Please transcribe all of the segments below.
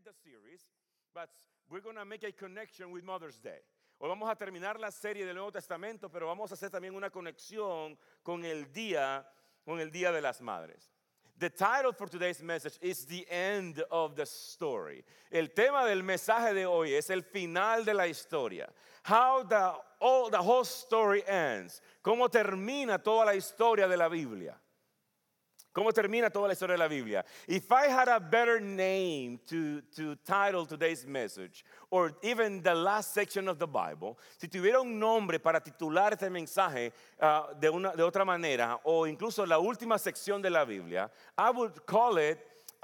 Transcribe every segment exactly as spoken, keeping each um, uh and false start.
end the series, but we're going to make a connection with Mother's Day. Hoy vamos a terminar la serie del Nuevo Testamento, pero vamos a hacer también una conexión con el día, con el Día de las Madres. The title for today's message is the end of the story. El tema del mensaje de hoy es el final de la historia. How the, all, the whole story ends. Cómo termina toda la historia de la Biblia. Cómo termina toda la historia de la Biblia. If I had a better name to, to title today's message, or even the last section of the Bible, si tuviera un nombre para titular este mensaje uh, de, una, de otra manera, o incluso la última sección de la Biblia, I would call it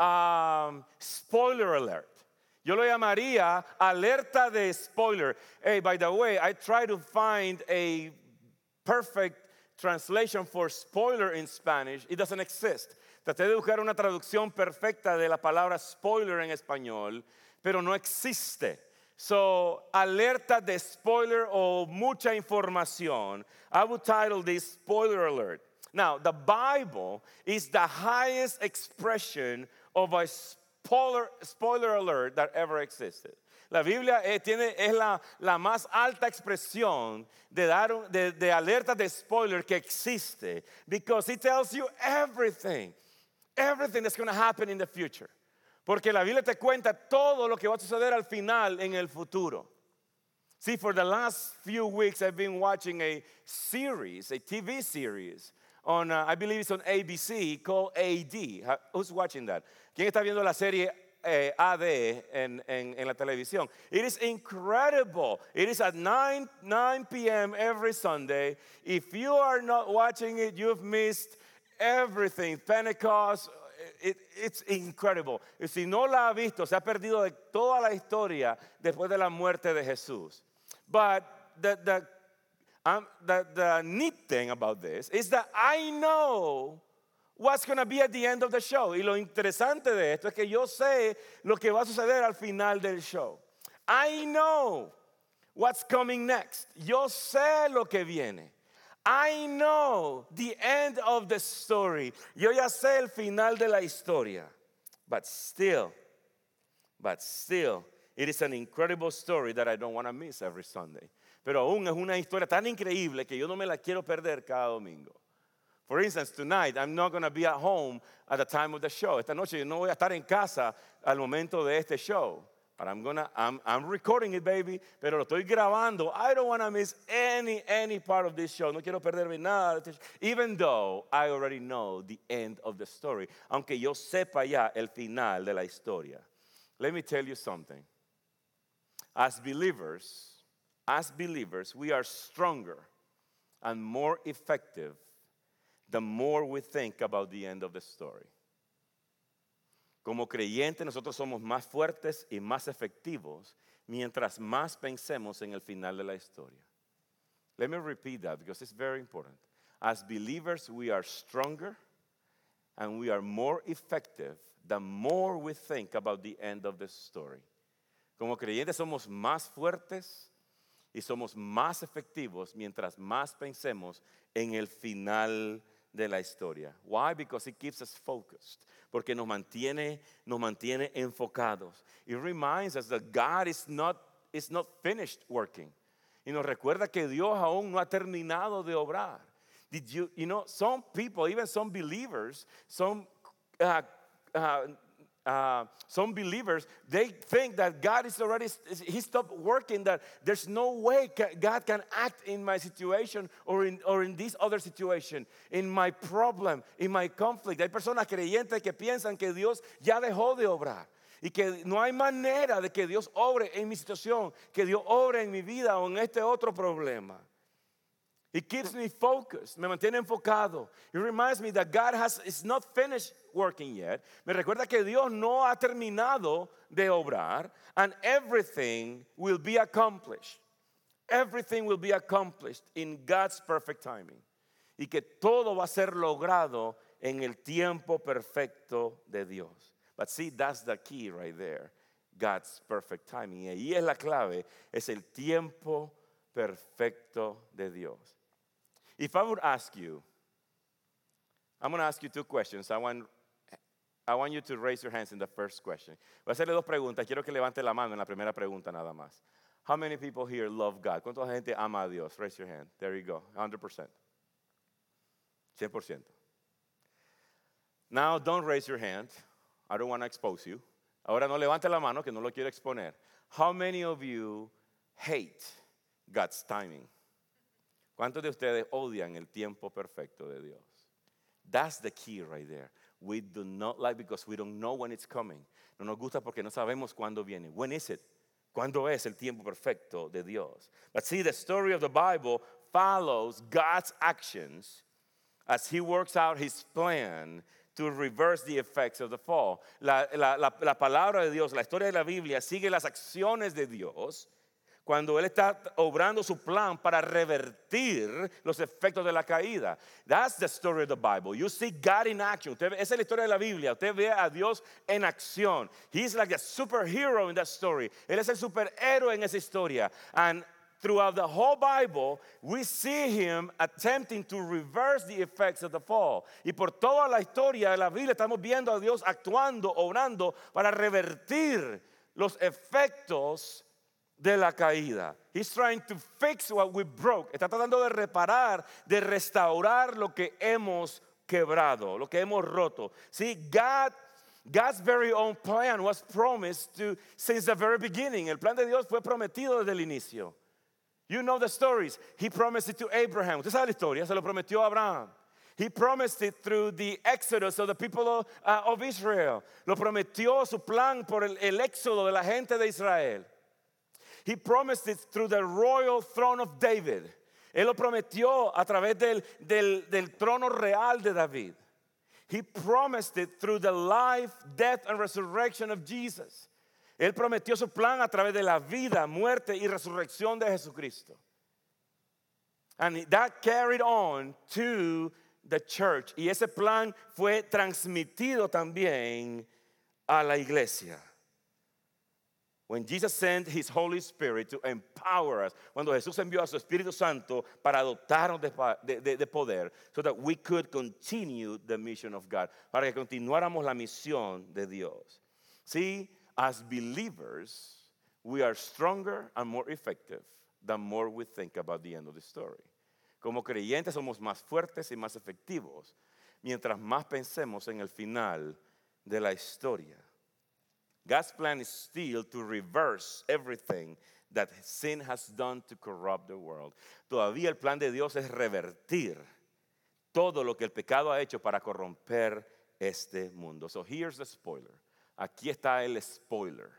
um, Spoiler Alert. Yo lo llamaría alerta de spoiler. Hey, by the way, I try to find a perfect translation for spoiler in Spanish. It doesn't exist. Traté de buscar una traducción perfecta de la palabra spoiler en español, pero no existe. So, alerta de spoiler o mucha información. I would title this Spoiler Alert. Now, the Bible is the highest expression of a spoiler, spoiler alert that ever existed. La Biblia eh, tiene, es la, la más alta expresión de, dar un, de, de alerta de spoiler que existe. Because it tells you everything. Everything that's going to happen in the future. Porque la Biblia te cuenta todo lo que va a suceder al final en el futuro. See, for the last few weeks I've been watching a series, a T V series, on, uh, I believe it's on A B C, called A D. Who's watching that? ¿Quién está viendo la serie Eh, A D en, en, en la televisión? It is incredible. It is at nine p.m. every Sunday. If you are not watching it, you've missed everything. Pentecost, it, it's incredible. Y si no la ha visto, se ha perdido de toda la historia después de la muerte de Jesús. But the, the, um, the, the neat thing about this is that I know what's going to be at the end of the show. Y lo interesante de esto es que yo sé lo que va a suceder al final del show. I know what's coming next. Yo sé lo que viene. I know the end of the story. Yo ya sé el final de la historia. But still, but still, it is an incredible story that I don't want to miss every Sunday. Pero aún es una historia tan increíble que yo no me la quiero perder cada domingo. For instance, tonight, I'm not going to be at home at the time of the show. Esta noche yo no voy a estar en casa al momento de este show. But I'm gonna, I'm, I'm recording it, baby, pero lo estoy grabando. I don't want to miss any, any part of this show. No quiero perderme nada de este show. Even though I already know the end of the story. Aunque yo sepa ya el final de la historia. Let me tell you something. As believers, as believers, we are stronger and more effective the more we think about the end of the story. Como creyentes, nosotros somos más fuertes y más efectivos mientras más pensemos en el final de la historia. Let me repeat that because it's very important. As believers, we are stronger and we are more effective the more we think about the end of the story. Como creyentes somos más fuertes y somos más efectivos mientras más pensemos en el final de la historia. Why? Because it keeps us focused. Porque nos mantiene, nos mantiene enfocados. It reminds us that God is not, is not finished working. Y nos recuerda que Dios aún no ha terminado de obrar. Did you, you know, some people, even some believers, some uh, uh, Uh, some believers, they think that God is already, he stopped working, that there's no way God can act in my situation or in, or in this other situation, in my problem, in my conflict. Hay personas creyentes que piensan que Dios ya dejó de obrar y que no hay manera de que Dios obre en mi situación, que Dios obre en mi vida o en este otro problema. It keeps me focused, me mantiene enfocado. It reminds me that God has, is not finished working yet. Me recuerda que Dios no ha terminado de obrar, and everything will be accomplished. Everything will be accomplished in God's perfect timing. Y que todo va a ser logrado en el tiempo perfecto de Dios. But see, that's the key right there. God's perfect timing. Y ahí es la clave, es el tiempo perfecto de Dios. If I would ask you, I'm going to ask you two questions. I want I want you to raise your hands in the first question. Voy a hacerle dos preguntas. Quiero que levante la mano en la primera pregunta nada más. How many people here love God? ¿Cuánta gente ama a Dios? Raise your hand. There you go. one hundred percent. one hundred percent. Now, don't raise your hand. I don't want to expose you. Ahora no levante la mano que no lo quiero exponer. How many of you hate God's timing? ¿Cuántos de ustedes odian el tiempo perfecto de Dios? That's the key right there. We do not like because we don't know when it's coming. No nos gusta porque no sabemos cuándo viene. When is it? ¿Cuándo es el tiempo perfecto de Dios? But see, the story of the Bible follows God's actions as He works out His plan to reverse the effects of the fall. La, la, la, la palabra de Dios, la historia de la Biblia, sigue las acciones de Dios cuando Él está obrando su plan para revertir los efectos de la caída. That's the story of the Bible. You see God in action. Usted, esa es la historia de la Biblia. Usted ve a Dios en acción. He's like a superhero in that story. Él es el superhéroe en esa historia. And throughout the whole Bible, we see Him attempting to reverse the effects of the fall. Y por toda la historia de la Biblia estamos viendo a Dios actuando, obrando para revertir los efectos de la caída. He's trying to fix what we broke. Está tratando de reparar, de restaurar lo que hemos quebrado, lo que hemos roto. See, God, God's very own plan was promised to since the very beginning. El plan de Dios fue prometido desde el inicio. You know the stories. He promised it to Abraham. Usted sabe la historia, se lo prometió a Abraham. He promised it through the exodus of the people of, uh, of Israel. Lo prometió su plan por el, el éxodo de la gente de Israel. He promised it through the royal throne of David. Él lo prometió a través del, del, del trono real de David. He promised it through the life, death, and resurrection of Jesus. Él prometió su plan a través de la vida, muerte y resurrección de Jesucristo. And that carried on to the church. Y ese plan fue transmitido también a la iglesia. When Jesus sent His Holy Spirit to empower us, cuando Jesús envió a su Espíritu Santo para dotarnos de, de, de poder, so that we could continue the mission of God, para que continuáramos la misión de Dios. See, as believers, we are stronger and more effective the more we think about the end of the story. Como creyentes somos más fuertes y más efectivos mientras más pensemos en el final de la historia. God's plan is still to reverse everything that sin has done to corrupt the world. Todavía el plan de Dios es revertir todo lo que el pecado ha hecho para corromper este mundo. So here's the spoiler. Aquí está el spoiler.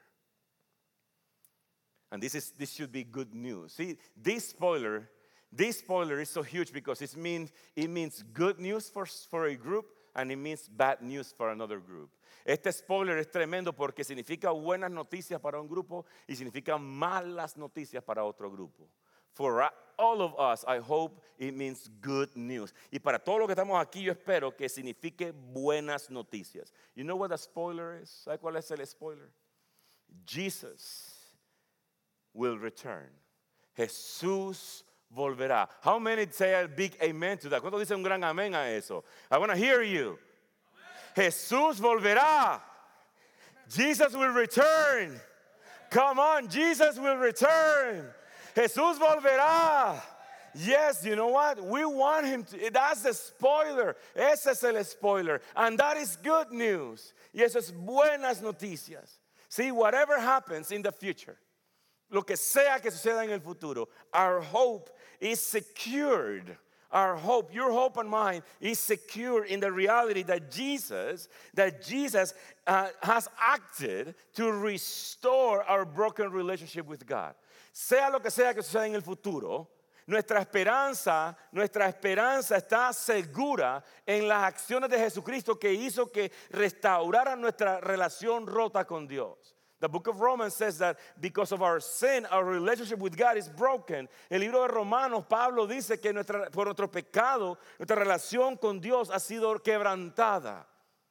And this is this should be good news. See, this spoiler, this spoiler is so huge because it means it means good news for, for a group and it means bad news for another group. Este spoiler es tremendo porque significa buenas noticias para un grupo y significa malas noticias para otro grupo. For all of us, I hope it means good news. Y para todos los que estamos aquí, yo espero que signifique buenas noticias. You know what the spoiler is? ¿Sabe cuál es el spoiler? Jesus will return. Jesús volverá. How many say a big amen to that? ¿Cuántos dicen un gran amén a eso? I want to hear you. Jesús volverá. Jesus will return. Come on, Jesus will return. Jesús volverá. Yes, you know what? We want him to. That's the spoiler. Ese es el spoiler. And that is good news. Y eso es buenas noticias. See, whatever happens in the future, lo que sea que suceda en el futuro, our hope is secured. Our hope, your hope and mine, is secure in the reality that Jesus, that Jesus uh, has acted to restore our broken relationship with God. Sea lo que sea que suceda en el futuro, nuestra esperanza, nuestra esperanza está segura en las acciones de Jesucristo que hizo que restaurara nuestra relación rota con Dios. The book of Romans says that because of our sin, our relationship with God is broken. El libro de Romanos, Pablo dice que nuestra, por nuestro pecado, nuestra relación con Dios ha sido quebrantada.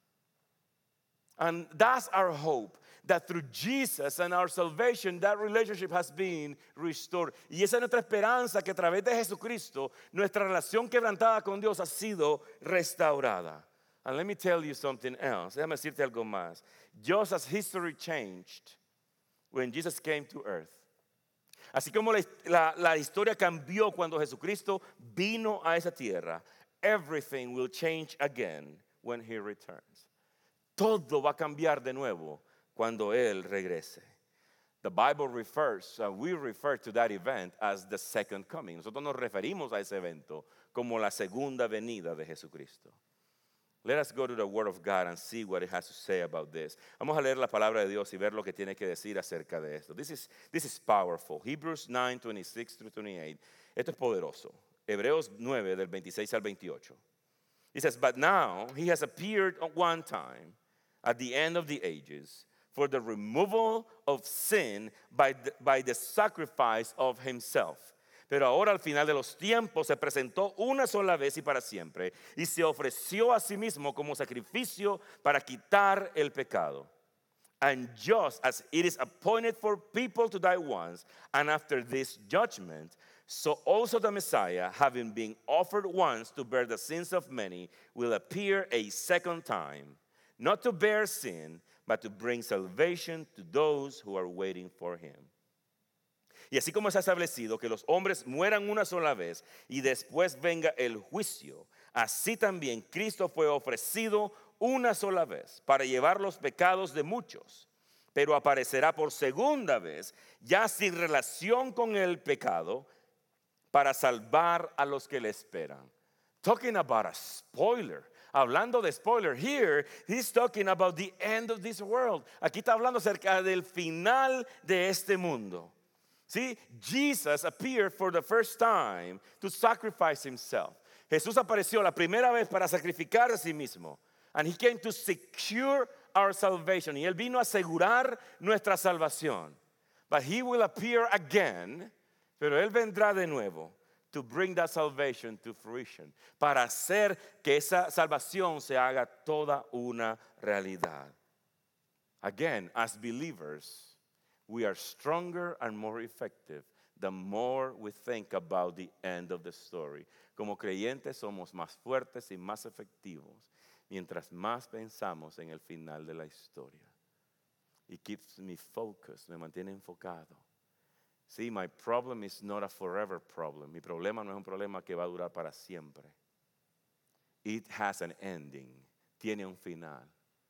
And that's our hope, that through Jesus and our salvation, that relationship has been restored. Y esa es nuestra esperanza, que a través de Jesucristo, nuestra relación quebrantada con Dios ha sido restaurada. And let me tell you something else. Déjame decirte algo más. Just as history changed when Jesus came to earth. Así como la, la, la historia cambió cuando Jesucristo vino a esa tierra, everything will change again when he returns. Todo va a cambiar de nuevo cuando Él regrese. The Bible refers, uh, we refer to that event as the second coming. Nosotros nos referimos a ese evento como la segunda venida de Jesucristo. Let us go to the Word of God and see what it has to say about this. Vamos a leer la palabra de Dios y ver lo que tiene que decir acerca de esto. This is, this is powerful. Hebrews nine, twenty-six through twenty-eight. Esto es poderoso. Hebreos nueve, del veintiséis al veintiocho. It says, but now he has appeared at one time at the end of the ages for the removal of sin by the, by the sacrifice of himself. Pero ahora al final de los tiempos se presentó una sola vez y para siempre y se ofreció a sí mismo como sacrificio para quitar el pecado. And just as it is appointed for people to die once, and after this judgment, so also the Messiah, having been offered once to bear the sins of many, will appear a second time, not to bear sin, but to bring salvation to those who are waiting for him. Y así como está establecido que los hombres mueran una sola vez y después venga el juicio, así también Cristo fue ofrecido una sola vez para llevar los pecados de muchos, pero aparecerá por segunda vez, ya sin relación con el pecado, para salvar a los que le esperan. Talking about a spoiler. Hablando de spoiler, here he's talking about the end of this world. Aquí está hablando acerca del final de este mundo. See, Jesus appeared for the first time to sacrifice himself. Jesús apareció la primera vez para sacrificar a sí mismo. And he came to secure our salvation. Y él vino a asegurar nuestra salvación. But he will appear again, pero él vendrá de nuevo to bring that salvation to fruition. Para hacer que esa salvación se haga toda una realidad. Again, as believers, we are stronger and more effective the more we think about the end of the story. Como creyentes somos más fuertes y más efectivos mientras más pensamos en el final de la historia. It keeps me focused, me mantiene enfocado. See, my problem is not a forever problem. Mi problema no es un problema que va a durar para siempre. It has an ending. Tiene un final.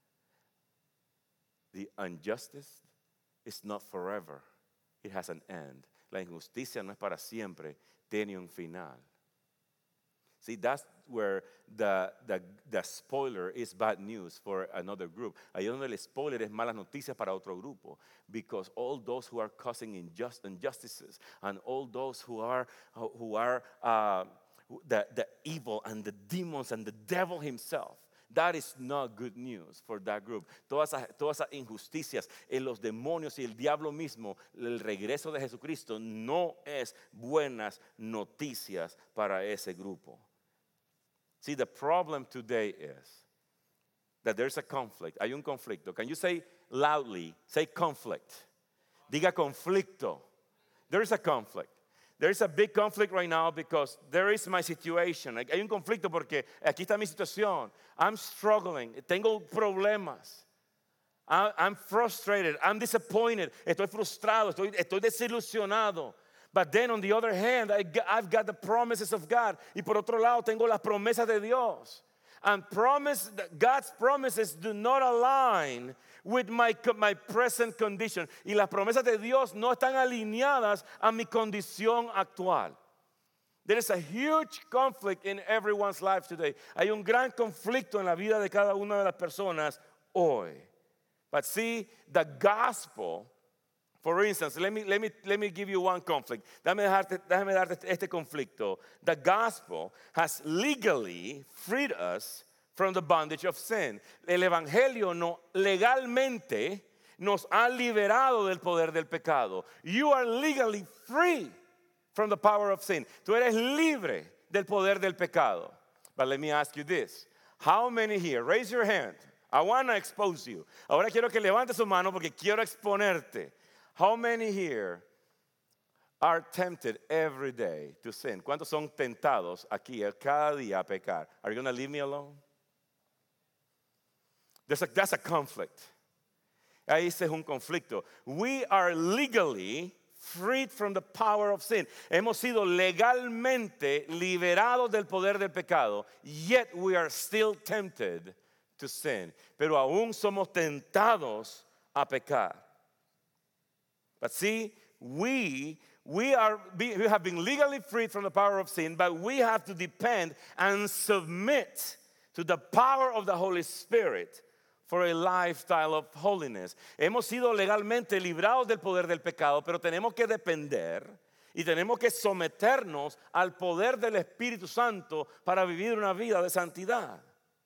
The injustice it's not forever. It has an end. La injusticia no es para siempre. Tiene un final. See, that's where the, the, the spoiler is bad news for another group. Ahí donde el spoiler es malas noticias para otro grupo. Because all those who are causing injust, injustices and all those who are, who are uh, the, the evil and the demons and the devil himself, that is not good news for that group. Todas esas, todas esas injusticias en los demonios y el diablo mismo, el regreso de Jesucristo no es buenas noticias para ese grupo. See, the problem today is that there's a conflict. Hay un conflicto. Can you say loudly? Say conflict. Diga conflicto. There is a conflict. There is a big conflict right now because there is my situation. Hay un conflicto porque aquí está mi situación. I'm struggling. Tengo problemas. I'm frustrated. I'm disappointed. Estoy frustrado. Estoy, estoy desilusionado. But then on the other hand, I, I've got the promises of God. Y por otro lado, tengo las promesas de Dios. And promise, God's promises do not align with my, my present condition. Y las promesas de Dios no están alineadas a mi condición actual. There is a huge conflict in everyone's life today. Hay un gran conflicto en la vida de cada una de las personas hoy. But see, the gospel, for instance, let me, let me, let me give you one conflict. Déjame darte, déjame darte este conflicto. The gospel has legally freed us from the bondage of sin. El evangelio no legalmente nos ha liberado del poder del pecado. You are legally free from the power of sin. Tú eres libre del poder del pecado. But let me ask you this. How many here, raise your hand. I want to expose you. Ahora quiero que levante su mano porque quiero exponerte. How many here are tempted every day to sin? ¿Cuántos son tentados aquí cada día a pecar? Are you going to leave me alone? There's a, that's a conflict. Ahí ese es un conflicto. We are legally freed from the power of sin. Hemos sido legalmente liberados del poder del pecado, yet we are still tempted to sin. Pero aún somos tentados a pecar. But see, we we are we have been legally freed from the power of sin, but we have to depend and submit to the power of the Holy Spirit for a lifestyle of holiness. Hemos sido legalmente librados del poder del pecado, pero tenemos que depender y tenemos que someternos al poder del Espíritu Santo para vivir una vida de santidad.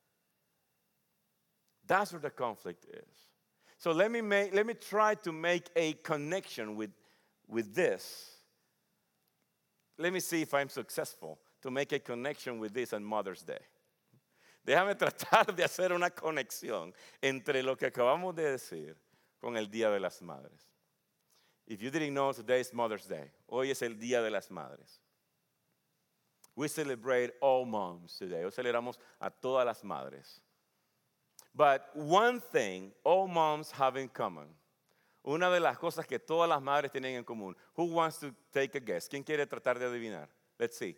That's where the conflict is. So let me make, let me try to make a connection with, with this. Let me see if I'm successful to make a connection with this on Mother's Day. Déjame tratar de hacer una conexión entre lo que acabamos de decir con el Día de las Madres. If you didn't know, today is Mother's Day. Hoy es el Día de las Madres. We celebrate all moms today. Hoy celebramos a todas las madres. But one thing all moms have in common. Una de las cosas que todas las madres tienen en común. Who wants to take a guess? ¿Quién quiere tratar de adivinar? Let's see.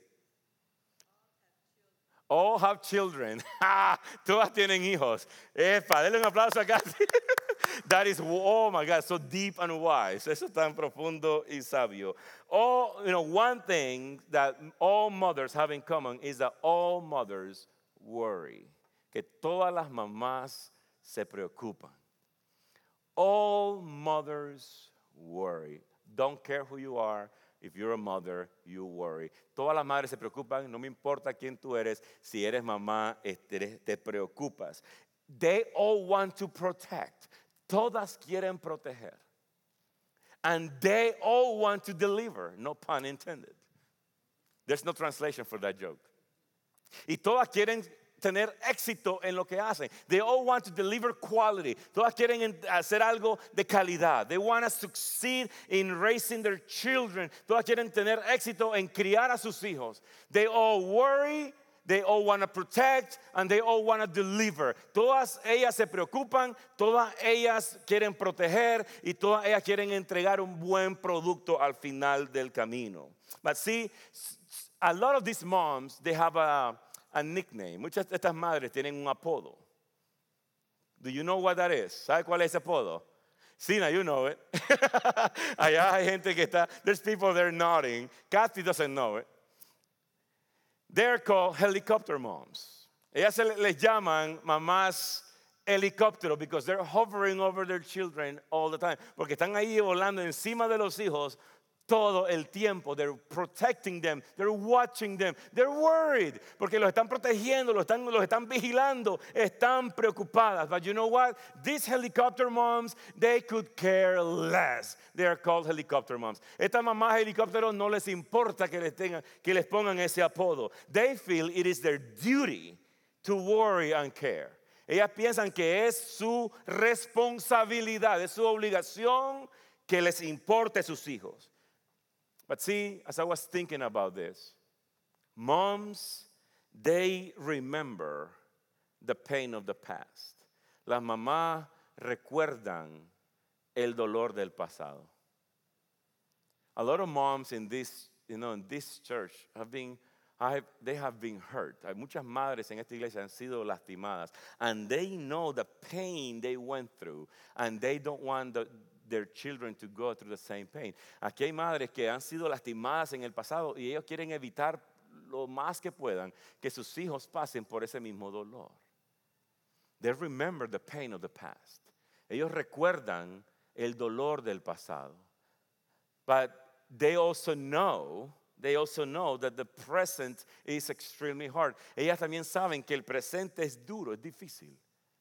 All have children. Todas tienen hijos. Epa, denle un aplauso acá. That is, oh my God, so deep and wise. Eso es tan profundo y sabio. All, you know, one thing that all mothers have in common is that all mothers worry. Que todas las mamás se preocupan. All mothers worry. Don't care who you are. If you're a mother, you worry. Todas las madres se preocupan, no me importa quién tú eres, si eres mamá, te preocupas. They all want to protect. Todas quieren proteger. And they all want to deliver, no pun intended. There's no translation for that joke. Y todas quieren tener éxito en lo que hacen. They all want to deliver quality. Todas quieren hacer algo de calidad. They want to succeed in raising their children. Todas quieren tener éxito en criar a sus hijos. They all worry, they all want to protect, and they all want to deliver. Todas ellas se preocupan, todas ellas quieren proteger y todas ellas quieren entregar un buen producto al final del camino. But see, a lot of these moms, they have a A nickname. Muchas de estas madres tienen un apodo. Do you know what that is? ¿Sabe cuál es ese apodo? Sina, you know it. Allá hay gente que está, there's people there nodding. Kathy doesn't know it. They're called helicopter moms. Ellas se les llaman mamás helicóptero because they're hovering over their children all the time. Porque están ahí volando encima de los hijos todo el tiempo. They're protecting them. They're watching them. They're worried. Porque los están protegiendo, los están, los están vigilando. Están preocupadas. But you know what? These helicopter moms, they could care less. They are called helicopter moms. Estas mamás helicópteros no les importa que les, tengan, que les pongan ese apodo. They feel it is their duty to worry and care. Ellas piensan que es su responsabilidad, es su obligación que les importe sus hijos. But see, as I was thinking about this, moms, they remember the pain of the past. Las mamás recuerdan el dolor del pasado. A lot of moms in this, you know, in this church have been, have, they have been hurt. Hay muchas madres en esta iglesia han sido lastimadas, and they know the pain they went through, and they don't want the their children to go through the same pain. Aquí hay madres que han sido lastimadas en el pasado y ellos quieren evitar lo más que puedan que sus hijos pasen por ese mismo dolor. They remember the pain of the past. Ellos recuerdan el dolor del pasado. But they also know, they also know that the present is extremely hard. Ellas también saben que el presente es duro, es difícil.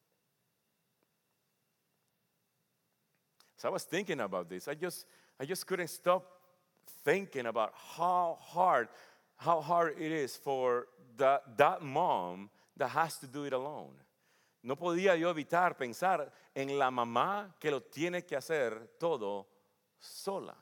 So I was thinking about this. I just, I just couldn't stop thinking about how hard, how hard it is for that, that mom that has to do it alone. No podía yo evitar pensar en la mamá que lo tiene que hacer todo sola.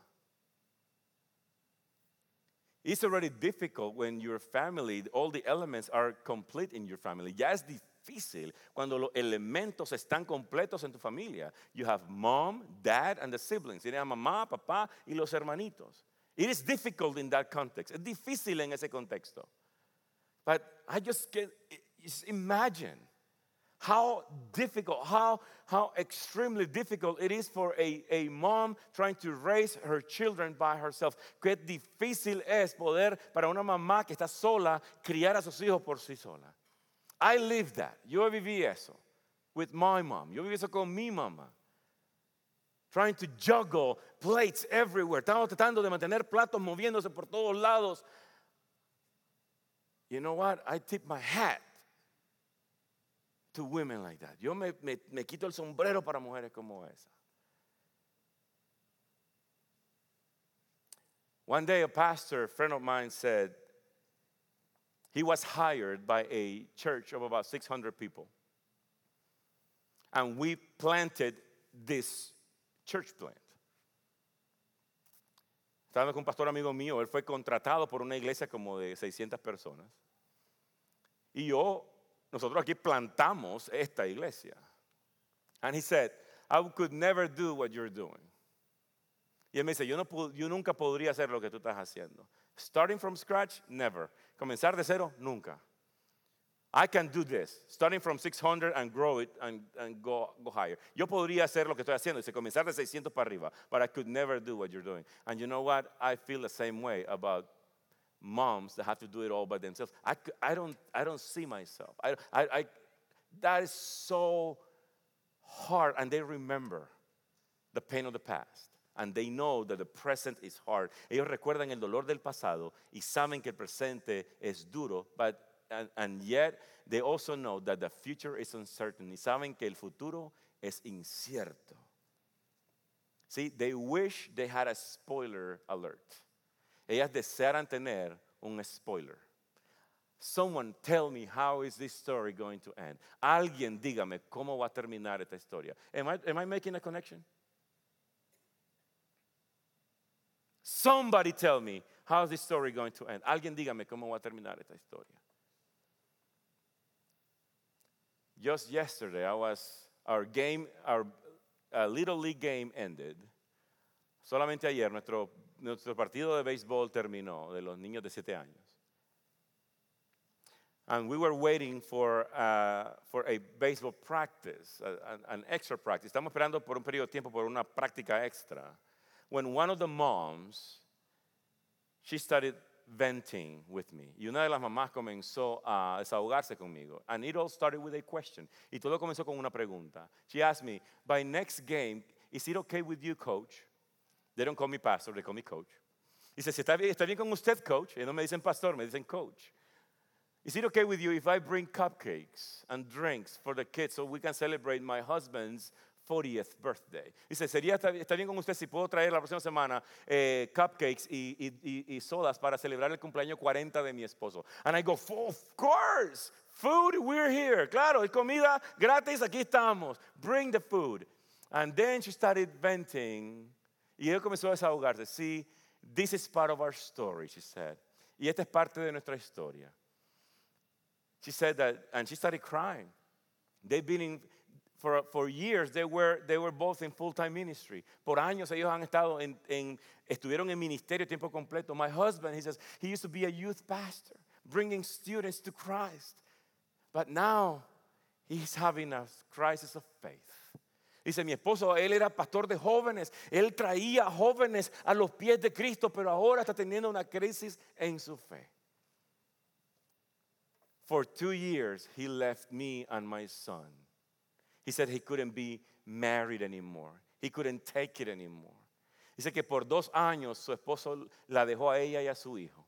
It's already difficult when your family, all the elements are complete in your family. Ya es difícil cuando los elementos están completos en tu familia. You have mom, dad, and the siblings. Tienes a mamá, papá y los hermanitos. It is difficult in that context. Es difícil en ese contexto. But I just get, just imagine how difficult, how, how extremely difficult it is for a, a mom trying to raise her children by herself. Qué difícil es poder para una mamá que está sola criar a sus hijos por sí sola. I lived that. Yo viví eso with my mom. Yo viví eso con mi mamá. Trying to juggle plates everywhere. Estamos tratando de mantener platos moviéndose por todos lados. You know what? I tip my hat to women like that. Yo me, me, me quito el sombrero para mujeres como esa. One day a pastor, a friend of mine, said he was hired by a church of about six hundred people. And we planted this church plant. Estaba con un pastor amigo mío, él fue contratado por una iglesia como de seiscientas personas. Y yo, nosotros aquí plantamos esta iglesia. And he said, I could never do what you're doing. Y él me dice, yo, no, yo nunca podría hacer lo que tú estás haciendo. Starting from scratch, never. Comenzar de cero, nunca. I can do this, starting from six hundred and grow it and, and go, go higher. Yo podría hacer lo que estoy haciendo, dice, comenzar de seiscientos para arriba, but I could never do what you're doing. And you know what? I feel the same way about moms that have to do it all by themselves. I, I, don't, I don't see myself. I, I, I, that is so hard, and they remember the pain of the past. And they know that the present is hard. Ellos recuerdan el dolor del pasado y saben que el presente es duro, but And, and yet they also know that the future is uncertain. Y saben que el futuro es incierto. See, they wish they had a spoiler alert. Ellas desearan tener un spoiler. Someone tell me, how is this story going to end? Alguien dígame cómo va a terminar esta historia. Am I, am I making a connection? Somebody tell me, how is this story going to end? Alguien dígame cómo va a terminar esta historia. Just yesterday, I was, our game, our uh, Little League game ended. Solamente ayer nuestro, nuestro partido de béisbol terminó, de los niños de siete años. And we were waiting for, uh, for a baseball practice, uh, an, an extra practice. Estamos esperando por un periodo de tiempo por una práctica extra. When one of the moms, she started venting with me. Y una de las mamás comenzó a desahogarse conmigo. And it all started with a question. Y todo comenzó con una pregunta. She asked me, by next game, is it okay with you, coach? They don't call me pastor, they call me coach. Dice, si está bien, está bien con usted, coach. Y no me dicen pastor, me dicen coach. Is it okay with you if I bring cupcakes and drinks for the kids so we can celebrate my husband's fortieth birthday? Dice, ¿sería, está bien con usted si puedo traer la próxima semana eh, cupcakes y, y, y, y sodas para celebrar el cumpleaños cuarenta de mi esposo? And I go, of course, food, we're here. Claro, comida gratis, aquí estamos. Bring the food. And then she started venting. Y él comenzó a desahogarse. See, this is part of our story, she said. Y esta es parte de nuestra historia. She said that, and she started crying. They've been in, for, for years, they were, they were both in full-time ministry. Por años ellos han estado en, en, estuvieron en ministerio tiempo completo. My husband, he says, he used to be a youth pastor, bringing students to Christ. But now, he's having a crisis of faith. Dice, mi esposo, él era pastor de jóvenes. Él traía jóvenes a los pies de Cristo, pero ahora está teniendo una crisis en su fe. For two years, he left me and my son. He said he couldn't be married anymore. He couldn't take it anymore. Dice que por dos años su esposo la dejó a ella y a su hijo.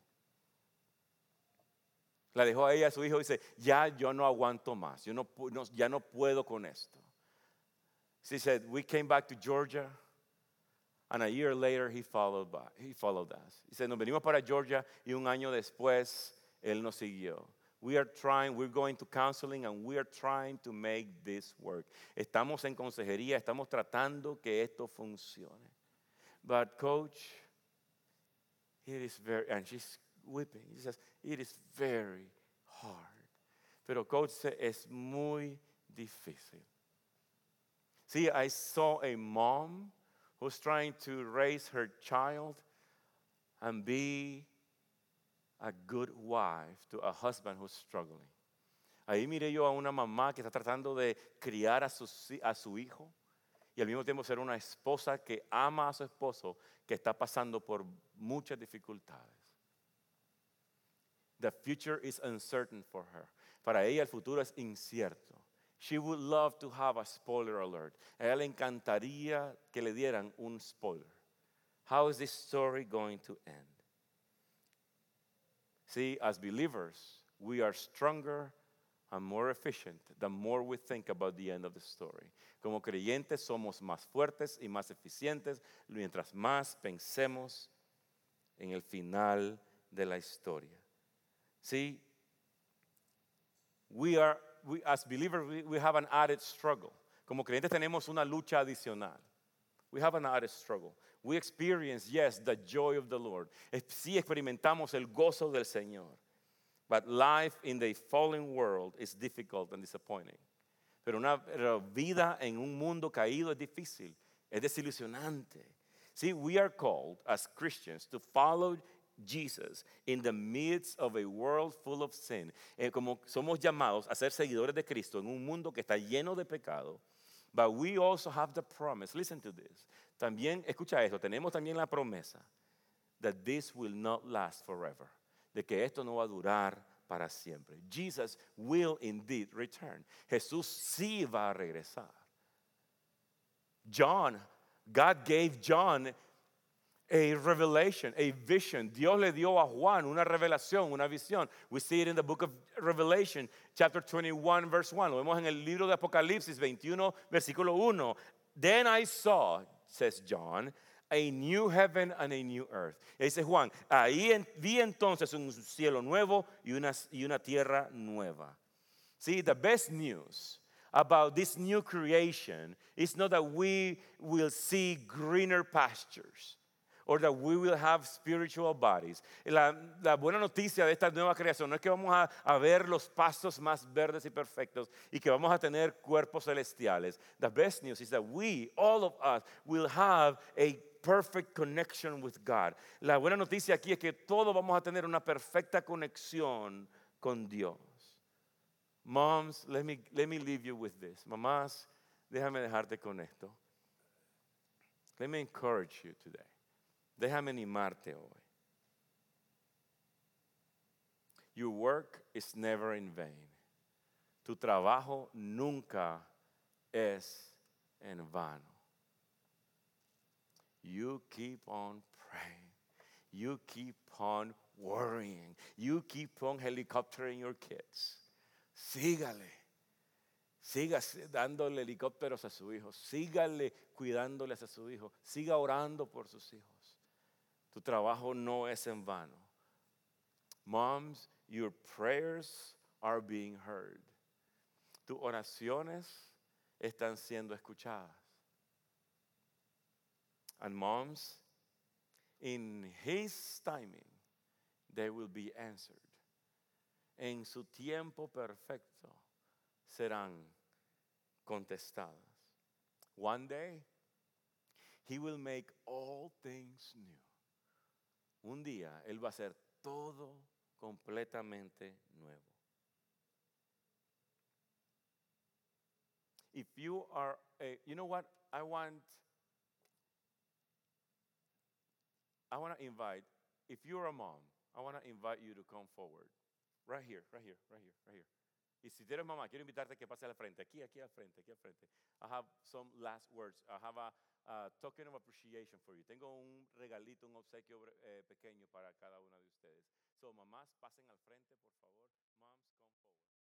La dejó a ella y a su hijo. Dice, ya yo no aguanto más. Yo no, no, ya no puedo con esto. She said, we came back to Georgia. And a year later, he followed, by, he followed us. Dice, nos venimos para Georgia y un año después, él nos siguió. We are trying, we're going to counseling and we are trying to make this work. Estamos en consejería, estamos tratando que esto funcione. But coach, it is very, and she's weeping. She says, it is very hard Pero coach, es muy difícil. See, I saw a mom who's trying to raise her child and be a good wife to a husband who's struggling. Ahí miré yo a una mamá que está tratando de criar a su, a su hijo y al mismo tiempo ser una esposa que ama a su esposo que está pasando por muchas dificultades. The future is uncertain for her. Para ella el futuro es incierto. She would love to have a spoiler alert. A ella le encantaría que le dieran un spoiler. How is this story going to end? See, as believers, we are stronger and more efficient the more we think about the end of the story. Como creyentes somos más fuertes y más eficientes mientras más pensemos en el final de la historia. See, we are, we, as believers, we, we have an added struggle. Como creyentes tenemos una lucha adicional. We have an added struggle. We experience, yes, the joy of the Lord. Sí experimentamos el gozo del Señor. But life in the fallen world is difficult and disappointing. Pero una pero vida en un mundo caído es difícil, es desilusionante. See, we are called as Christians to follow Jesus in the midst of a world full of sin. Eh, como somos llamados a ser seguidores de Cristo en un mundo que está lleno de pecado. But we also have the promise, listen to this. También, escucha esto, tenemos también la promesa that this will not last forever. De que esto no va a durar para siempre. Jesus will indeed return. Jesús sí va a regresar. John, God gave John a revelation, a vision. Dios le dio a Juan una revelación, una visión. We see it in the book of Revelation, chapter twenty-one, verse one. Lo vemos en el libro de Apocalipsis veintiuno, versículo uno. Then I saw, says John, a new heaven and a new earth. Y dice Juan, ahí en, vi entonces un cielo nuevo y una, y una tierra nueva. See, the best news about this new creation is not that we will see greener pastures or that we will have spiritual bodies. La, la buena noticia de esta nueva creación no es que vamos a, a ver los pastos más verdes y perfectos y que vamos a tener cuerpos celestiales. The best news is that we, all of us, will have a perfect connection with God. La buena noticia aquí es que todos vamos a tener una perfecta conexión con Dios. Moms, let me, let me leave you with this. Mamás, déjame dejarte con esto. Let me encourage you today. Déjame animarte hoy. Your work is never in vain. Tu trabajo nunca es en vano. You keep on praying. You keep on worrying. You keep on helicoptering your kids. Sígale. Siga dándole helicópteros a su hijo. Sígale cuidándoles a su hijo. Siga orando por sus hijos. Tu trabajo no es en vano. Moms, your prayers are being heard. Tus oraciones están siendo escuchadas. And moms, in His timing, they will be answered. En su tiempo perfecto serán contestadas. One day, He will make all things new. Un día, Él va a hacer todo completamente nuevo. If you are, a, you know what, I want, I want to invite, if you're a mom, I want to invite you to come forward. Right here, right here, right here, right here. Y si tú eres mamá, quiero invitarte a que pase al frente, aquí, aquí al frente, aquí al frente. I have some last words. I have a, a token of appreciation for you. Tengo un regalito, un obsequio eh, pequeño para cada una de ustedes. So, mamás, pasen al frente, por favor. Moms, come forward.